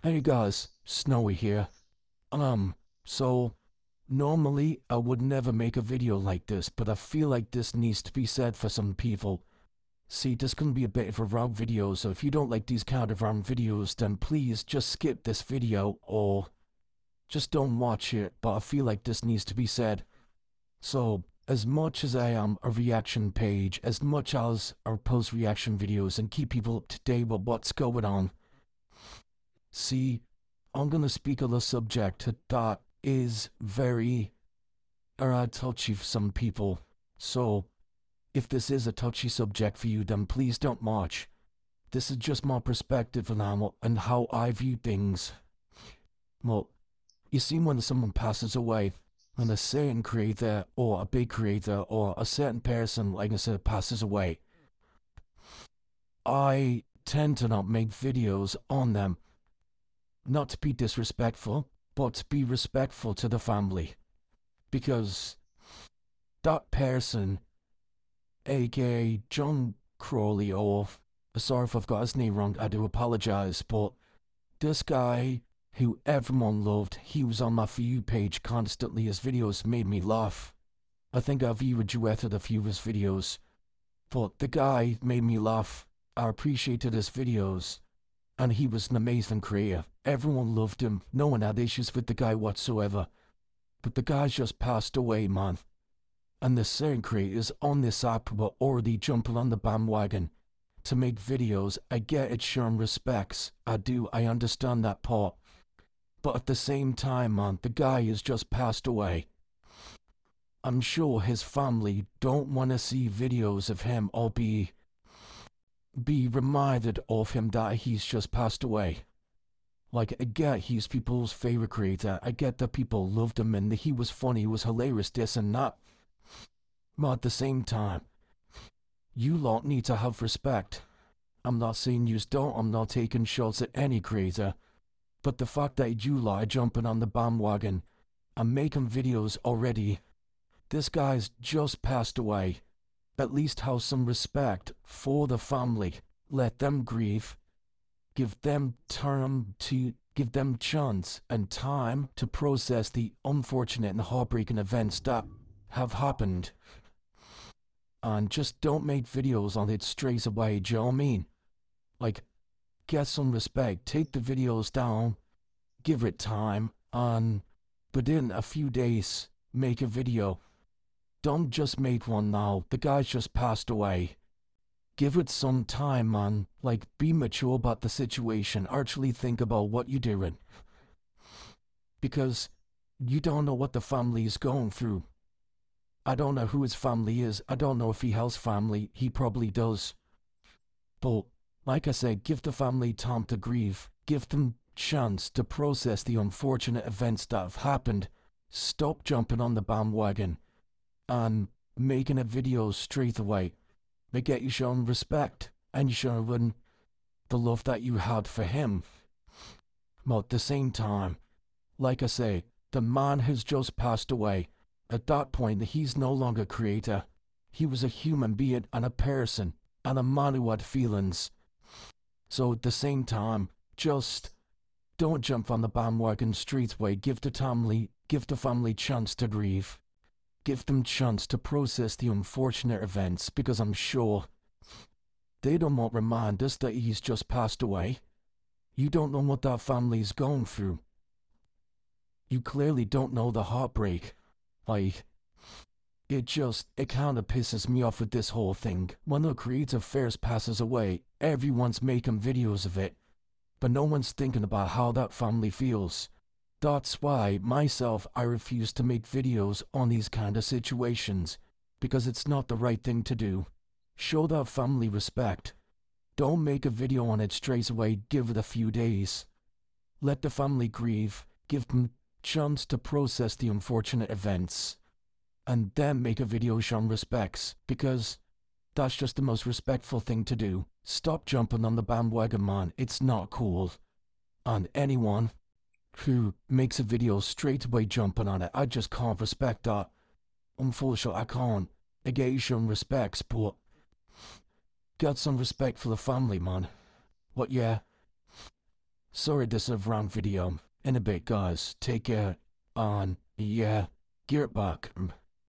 Hey guys, Snowy here. So normally I would never make a video like this, but I feel like this needs to be said for some people. See, this can be a bit of a wrong video, so if you don't like these kind of wrong videos, then please just skip this video or just don't watch it, but I feel like this needs to be said. So, as much as I am a reaction page, as much as I post reaction videos and keep people up to date with what's going on, see, I'm gonna speak on a subject that is very touchy for some people. So, if this is a touchy subject for you, then please don't watch. This is just my perspective and how I view things. Well, you see, when someone passes away, when a certain creator or a big creator or a certain person, like I said, passes away, I tend to not make videos on them. Not to be disrespectful, but to be respectful to the family. Because that person, aka John Crawley, or sorry if I've got his name wrong, I do apologize, but this guy who everyone loved, he was on my For You page constantly. His videos made me laugh. I think I viewed a duet of a few of his videos, but the guy made me laugh. I appreciated his videos, and he was an amazing creator. Everyone loved him. No one had issues with the guy whatsoever. But the guy's just passed away, man. And the certain creators on this app were already jumping on the bandwagon to make videos. I get it, showing respects. I do, I understand that part. But at the same time, man, the guy has just passed away. I'm sure his family don't want to see videos of him or be reminded of him that he's just passed away. Like, I get he's people's favorite creator. I get that people loved him and that he was funny, he was hilarious, this and that. But at the same time, you lot need to have respect. I'm not saying you don't, I'm not taking shots at any creator. But the fact that you lot are jumping on the bandwagon and making videos already, this guy's just passed away. At least have some respect for the family. Let them grieve. Give them chance and time to process the unfortunate and heartbreaking events that have happened. And just don't make videos on it straight away, do you know what I mean? Like, get some respect, take the videos down, give it time, and within a few days, make a video. Don't just make one now, the guy's just passed away. Give it some time, man. Like, be mature about the situation. Actually think about what you're doing. Because you don't know what the family is going through. I don't know who his family is. I don't know if he has family. He probably does. But, like I said, give the family time to grieve. Give them chance to process the unfortunate events that have happened. Stop jumping on the bandwagon and making a video straight away. They get you shown respect and you showing the love that you had for him. But at the same time, like I say, the man has just passed away. At that point, he's no longer a creator. He was a human being and a person and a man who had feelings. So at the same time, just don't jump on the bandwagon straight away. Give the family chance to grieve. Give them chance to process the unfortunate events, because I'm sure they don't want to remind us that he's just passed away. You don't know what that family's going through. You clearly don't know the heartbreak. Like, it kind of pisses me off with this whole thing. When the creator first passes away, everyone's making videos of it, but no one's thinking about how that family feels. That's why, myself, I refuse to make videos on these kind of situations, because it's not the right thing to do. Show that family respect. Don't make a video on it straight away, give it a few days. Let the family grieve, give them chance to process the unfortunate events, and then make a video showing respects, because that's just the most respectful thing to do. Stop jumping on the bandwagon, man, it's not cool. And anyone who makes a video straight away jumping on it, I just can't respect that. Unfortunately, I can't. I get you showing respects, but got some respect for the family, man. What, yeah? Sorry this is a wrong video. In a bit guys, take care. On, yeah, gear back.